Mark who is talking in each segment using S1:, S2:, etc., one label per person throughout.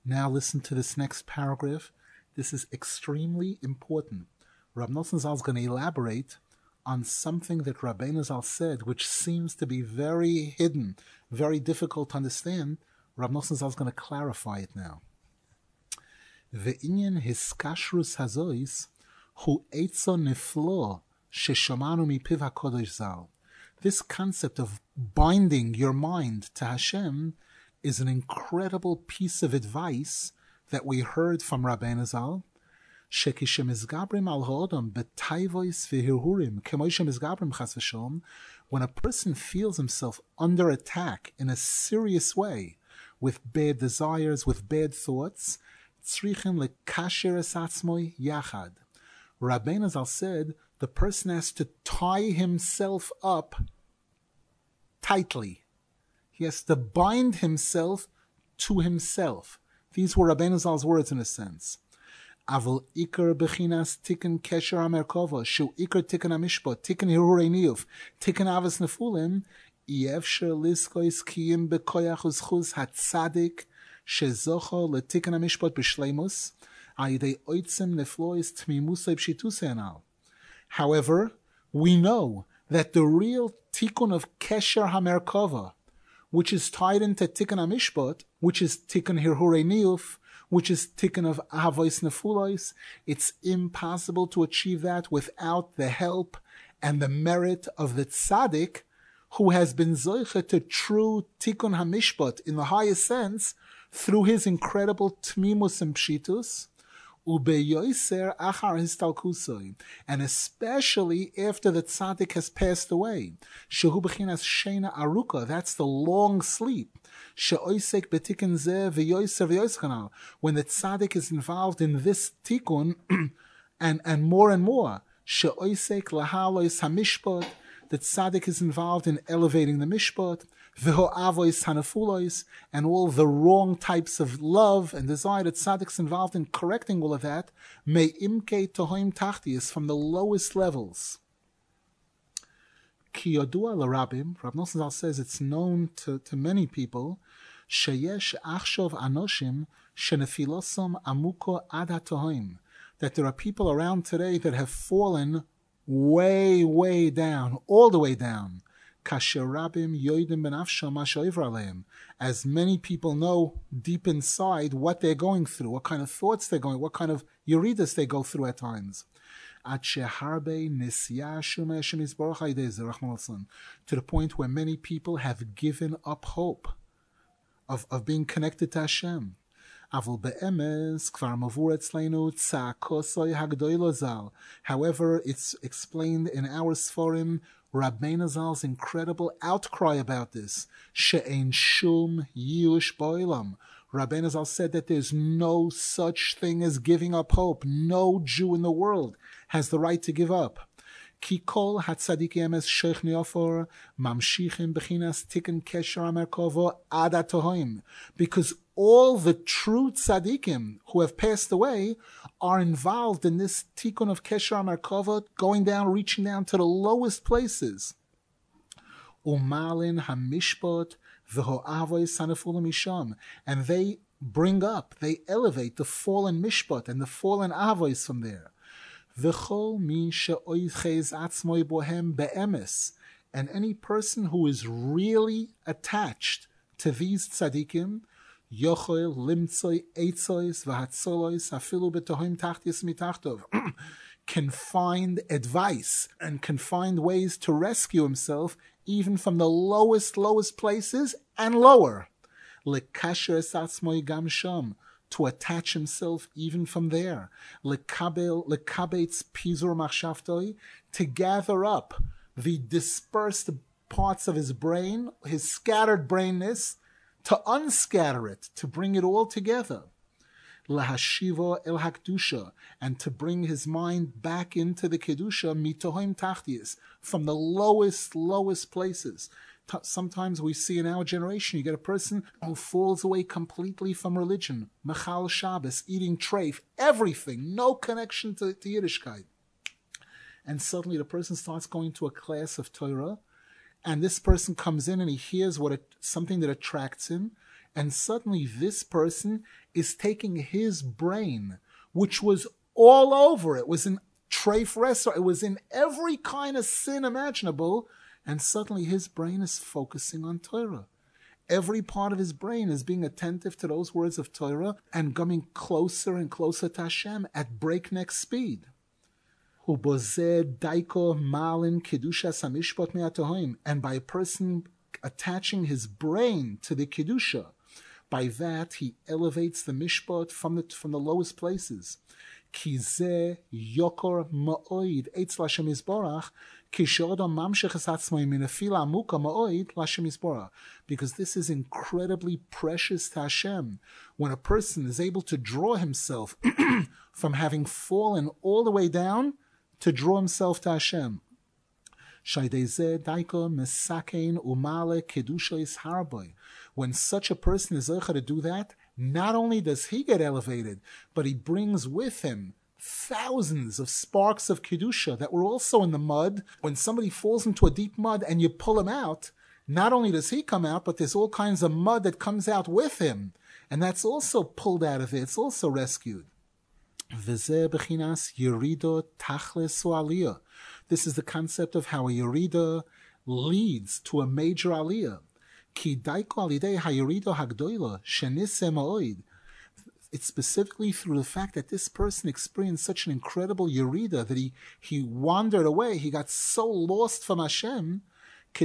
S1: Now listen to this next paragraph. This is extremely important. Rab Nosson Zal is going to elaborate on something that Rabbeinu Zal said, which seems to be very hidden, very difficult to understand. Rab Nosson Zal is going to clarify it now. Ve'inyan hiskashrus hazois hu eitzo niflo sheshomanu mipiv HaKodesh Zal. This concept of binding your mind to Hashem is an incredible piece of advice that we heard from Rabbeinu Zal. When a person feels himself under attack in a serious way, with bad desires, with bad thoughts, Rabbeinu Zal said the person has to tie himself up tightly. He has to bind himself to himself. These were Rabbeinu Zal's words in a sense. Aval ikar bechinas tikkun kesher hamerkava, shu ikar tikkun hamishpat, tikkun hirurei niyuf, tikkun avos nefulim, yefsher liskois kiyim bekoyach uzchus hatzadik, shezocho letikkun hamishpat b'shleimus, ayidei oitzim neflois tmimusay pshitusei anal. However, we know that the real tikkun of kesher hamerkava, which is tied into tikkun hamishpat, which is tikkun hirurei niyuf, which is tikkun of Ahavos Nefulos, it's impossible to achieve that without the help and the merit of the tzaddik who has been zoiche to true tikkun hamishpat in the highest sense through his incredible tmimus and pshitus, ubeyoiser achar histalkusoi, and especially after the tzaddik has passed away. Shehu b'chinas sheina aruka, that's the long sleep. She'oisek betikkun zeh v'yoiser v'yoiskanal, when the tzaddik is involved in this tikkun, and more. She'oisek lahalois hamishpat, the tzaddik is involved in elevating the mishpat, v'ho'avois hanafulois, and all the wrong types of love and desire that tzaddik's involved in correcting all of that, may imke tohoim tachtius, from the lowest levels. Ki yodua l'rabim, Rav Nosson Zal says it's known to many people, sheyesh achshov anoshim shenefilosom amuko ad hatohoim, that there are people around today that have fallen way down, all the way down. As many people know deep inside what they're going through, what kind of thoughts they're going, what kind of yeridas they go through at times. To the point where many people have given up hope of being connected to Hashem. However, it's explained in our Sforim, Rabbeinu Zal's incredible outcry about this. She'ein shum yush ba'olam. Rabbeinu Zal said that there's no such thing as giving up hope. No Jew in the world has the right to give up. Ki kol hatzadikim es sheikh neofor mamshichim bechinas tikkun kesher hamerkava ad hatohoim, because all the true tzadikim who have passed away are involved in this tikkun of kesher hamerkava, going down, reaching down to the lowest places. Umalin hamishpat v'ho'avois hanafulim misham, and they bring up, they elevate the fallen mishpat and the fallen avois from there. V'chol mi she'oichez atzmoi bohem be'emes, and any person who is really attached to these tzadikim, yochel limtzoi eitzois v'hatzolois afilu b'tohim tachtis mitachtov, can find advice and can find ways to rescue himself even from the lowest places and lower. Lekasher es atzmoi gam sham, to attach himself even from there. Lekabetz pizur machshavtoi, to gather up the dispersed parts of his brain, his scattered brainness, to unscatter it, to bring it all together. Lahashiva el hakdusha, and to bring his mind back into the kedusha mitohim tachtius, from the lowest places. Sometimes we see in our generation, you get a person who falls away completely from religion, mechal Shabbos, eating treif, everything, no connection to Yiddishkeit. And suddenly the person starts going to a class of Torah, and this person comes in and he hears something that attracts him, And suddenly this person is taking his brain, which was all over. It was in treif resor. It was in every kind of sin imaginable. And suddenly his brain is focusing on Torah. Every part of his brain is being attentive to those words of Torah and coming closer and closer to Hashem at breakneck speed. And by a person attaching his brain to the Kedusha, by that he elevates the mishpat from the lowest places. Because this is incredibly precious to Hashem. When a person is able to draw himself from having fallen all the way down to draw himself to Hashem. When such a person is able to do that, not only does he get elevated, but he brings with him thousands of sparks of Kedusha that were also in the mud. When somebody falls into a deep mud and you pull him out, not only does he come out, but there's all kinds of mud that comes out with him. And that's also pulled out of it. It's also rescued. This is the concept of how a Yerida leads to a major Aliyah. It's specifically through the fact that this person experienced such an incredible Yerida that he wandered away, he got so lost from Hashem. When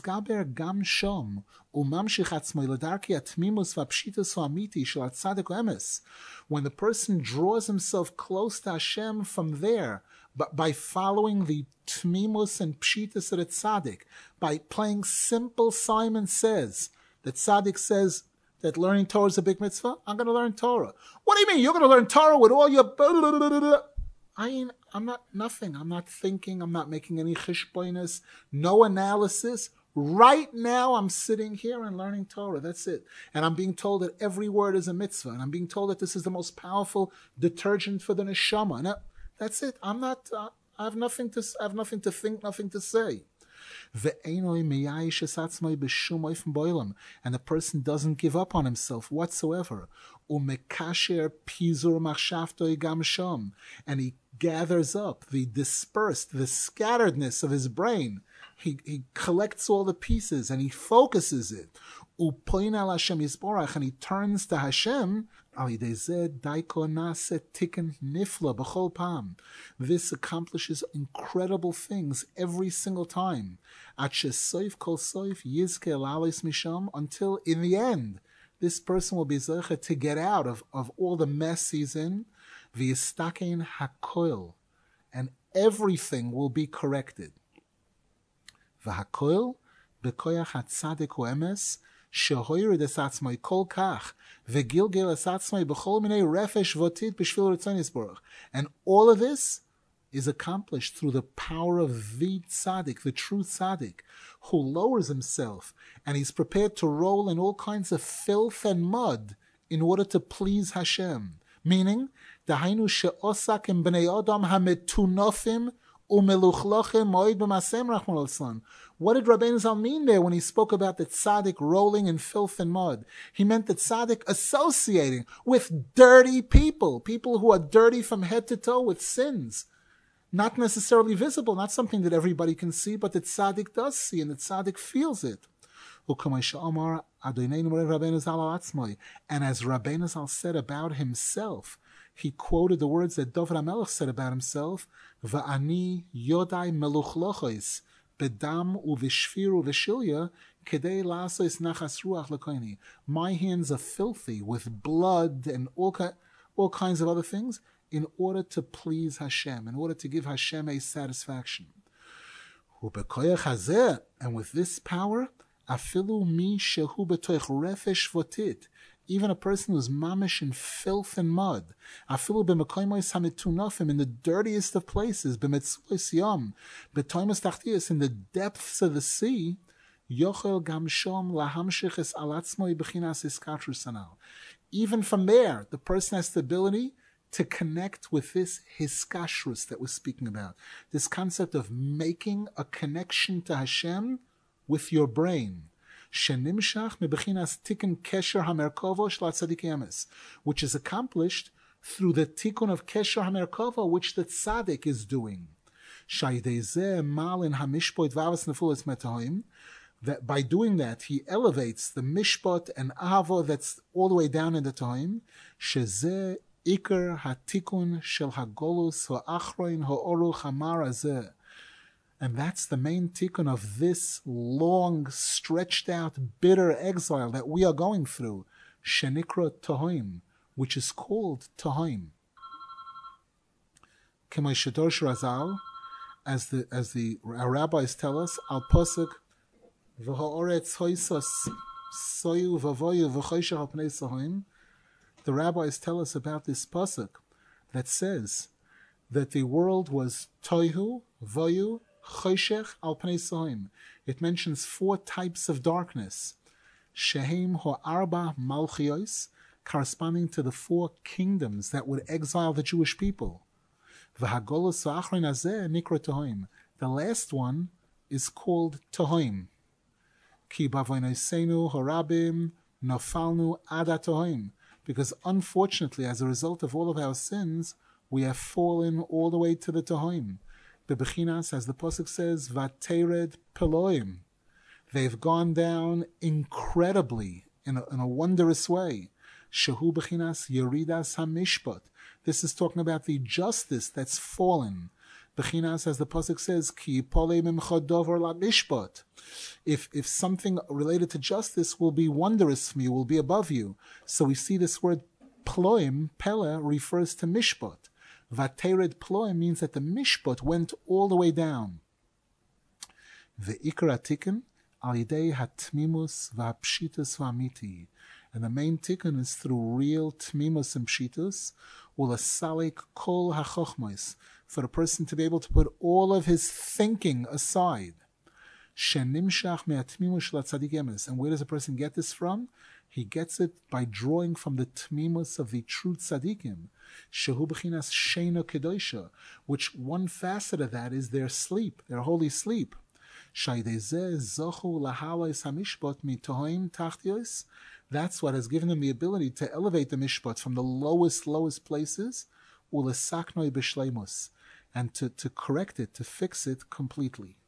S1: the person draws himself close to Hashem from there, but by following the tmimus and pshitas of the tzaddik, by playing simple Simon Says, the tzaddik says that learning Torah is a big mitzvah, I'm going to learn Torah. What do you mean? You're going to learn Torah with all your... I'm not nothing. I'm not thinking. I'm not making any chishboinus, no analysis. Right now, I'm sitting here and learning Torah. That's it. And I'm being told that every word is a mitzvah. And I'm being told that this is the most powerful detergent for the neshama. And that's it. I'm not. I have nothing to think, nothing to say. And the person doesn't give up on himself whatsoever. And he gathers up the dispersed, the scatteredness of his brain. He collects all the pieces and he focuses it. And he turns to Hashem. This accomplishes incredible things every single time. Until in the end, this person will be zeicha to get out of all the mess he's in. And everything will be corrected. And all of this is accomplished through the power of the tzaddik, the true tzaddik, who lowers himself and he's prepared to roll in all kinds of filth and mud in order to please Hashem. Meaning, Dahainu she'osak im bnei Adam hametunofim umeluchlochem moed b'masem rachman al-Islam. What did Rabbeinu Zal mean there when he spoke about the tzaddik rolling in filth and mud? He meant the tzaddik associating with dirty people, people who are dirty from head to toe with sins. Not necessarily visible, not something that everybody can see, but the tzaddik does see and the tzaddik feels it. And as Rabbeinu Zal said about himself, he quoted the words that David HaMelech said about himself, Va'ani yodai meluchlochos bedam uvishfir uvishilya kedei la'asos nachas ruach lekoini. My hands are filthy with blood and all kinds of other things in order to please Hashem, in order to give Hashem a satisfaction. And with this power, afilu mi shehu betoich refesh votit, even a person who's mamish in filth and mud, afilu b'mekoymos hamitunafim, in the dirtiest of places, b'metzvos yom, b'toymos tachtius, in the depths of the sea, yochel gam shom lahamshich es alatzmoi b'chinas iskatru sanal. Even from there, the person has the ability to connect with this hiskashrus that we're speaking about, this concept of making a connection to Hashem with your brain. Shenimshach mebechinas tikkun kesher hamerkava shel tzadikei emes, which is accomplished through the tikkun of kesher hamerkava, which the tzaddik is doing. Shaydei malin hamishpot v'avas nefulas metahoim. That by doing that, he elevates the mishpat and ahava that's all the way down in the time. Shezeh ikar hatikun shel hagolus ha'achroin ha'oruch hamar hazeh. And that's the main tikkun of this long, stretched out, bitter exile that we are going through. Shenikra Tohoim, which is called Tohoim. K'may Shadorsh Razal, as our rabbis tell us, al posuk v'ha'oretz hoisos soyu v'voyu v'choshech al pnei sohoim. The rabbis tell us about this pasuk that says that the world was toihu, voyu, choshech al pnei sohoim. It mentions 4 types of darkness. Shehem ho'arba malchios, corresponding to the 4 kingdoms that would exile the Jewish people. V'hagolus ha'achron hazeh nikra tohoim. The last one is called tohoim. Ki b'avonosenu harabim nafalnu ada tohoim. Because unfortunately, as a result of all of our sins, we have fallen all the way to the tohoim. Bebechinas, as the pasuk says, vatered peloim. They've gone down incredibly, in a wondrous way. Shehu bechinas yeridas hamishpat. This is talking about the justice that's fallen. Bechinas, as the pasuk says, ki polei mimcha dover la mishpat. If something related to justice will be wondrous from you, will be above you. So we see this word ploim, pele, refers to mishpat. Vatered ploim means that the mishpat went all the way down. The ikar atikin al yidei hatmimus v'hapshitus v'amiti. And the main tikkun is through real tmimus and pshitus, ulasalik kol hachochmos, for a person to be able to put all of his thinking aside. Shenimshach me'atmimus shel tzaddik emes. And where does a person get this from? He gets it by drawing from the tmimus of the true tzaddikim. Shehu b'chinas sheina kedosha, which one facet of that is their sleep, their holy sleep. Shaydezeh zochu lahalos hamishpat mitohim tachtios. That's what has given them the ability to elevate the mishpat from the lowest places, ulesaknoi b'shleimus, and to correct it, to fix it completely.